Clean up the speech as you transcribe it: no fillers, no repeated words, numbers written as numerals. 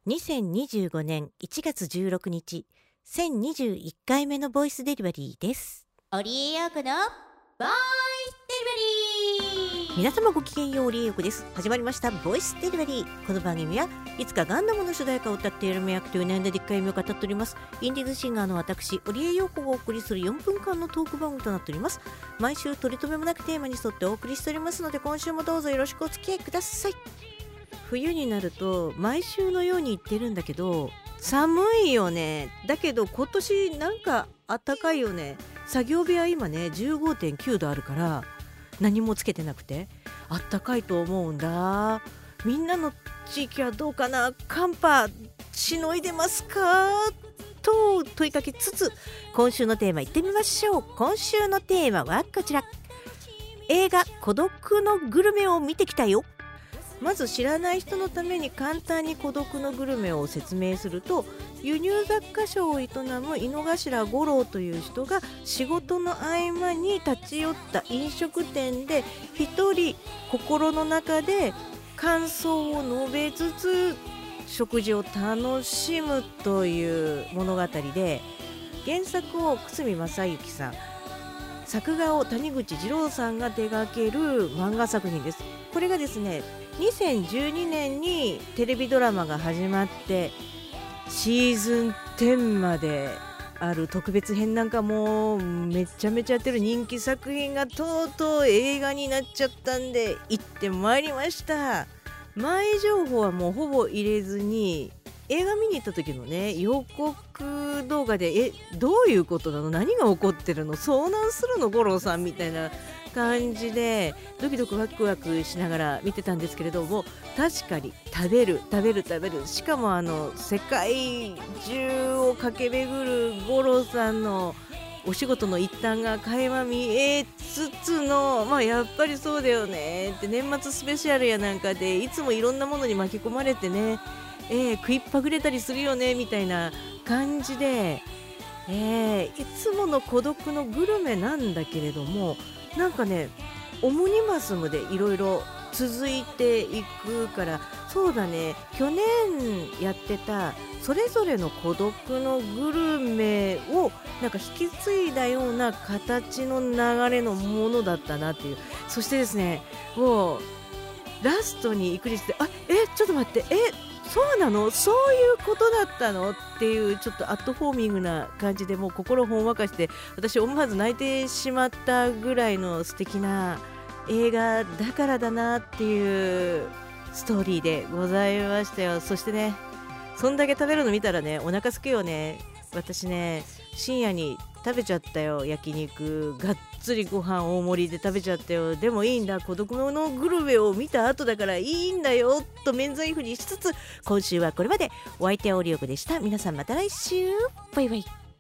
2025年1月16日1021回目のボイスデリバリーです。 織江陽子のボイスデリバリー。 皆様ごきげんよう、織江陽子です。始まりましたボイスデリバリー。この番組はいつかガンダムの主題歌を歌っている迷惑という悩んだでっかい夢を語っておりますインディーズシンガーの私織江陽子がお送りする4分間のトーク番組となっております。毎週取り留めもなくテーマに沿ってお送りしておりますので、今週もどうぞよろしくお付き合いください。冬になると毎週のように言ってるんだけど、寒いよね。だけど今年なんか暖かいよね。作業部屋今ね 15.9 度あるから何もつけてなくて暖かいと思うんだ。みんなの地域はどうかな。寒波しのいでますかと問いかけつつ、今週のテーマいってみましょう。今週のテーマはこちら。映画孤独のグルメを見てきたよ。まず知らない人のために簡単に孤独のグルメを説明すると、輸入雑貨商を営む井の頭五郎という人が仕事の合間に立ち寄った飲食店で一人心の中で感想を述べつつ食事を楽しむという物語で、原作を久住正幸さん、作画を谷口二郎さんが手掛ける漫画作品です。これがですね、2012年にテレビドラマが始まってシーズン10まである特別編なんかもめちゃめちゃやってる人気作品がとうとう映画になっちゃったんで行ってまいりました。前情報はもうほぼ入れずに、映画見に行った時のね予告動画でどういうことなの、何が起こってるの、遭難するの五郎さんみたいな感じでドキドキワクワクしながら見てたんですけれども、確かに食べる、しかも世界中を駆け巡る五郎さんのお仕事の一端が垣間見えつつの、やっぱりそうだよねって、年末スペシャルやなんかでいつもいろんなものに巻き込まれてね、食いっぱぐれたりするよねみたいな感じで、いつもの孤独のグルメなんだけれども、なんかねオムニバスムでいろいろ続いていくから、そうだね、去年やってたそれぞれの孤独のグルメをなんか引き継いだような形の流れのものだったなっていう。そしてですね、もうラストに行くにしてちょっと待って、そうなの、そういうことだったのっていう、ちょっとアットフォーミングな感じでもう心ほんわかして、私思わず泣いてしまったぐらいの素敵な映画だからだなっていうストーリーでございましたよ。そしてね、そんだけ食べるの見たらねお腹すくよね。私ね深夜に食べちゃったよ、焼肉がっつりご飯大盛りで食べちゃったよ。でもいいんだ、孤独のグルメを見た後だからいいんだよと免罪符にしつつ、今週はこれまで。お相手は織陽子でした。皆さんまた来週、バイバイ。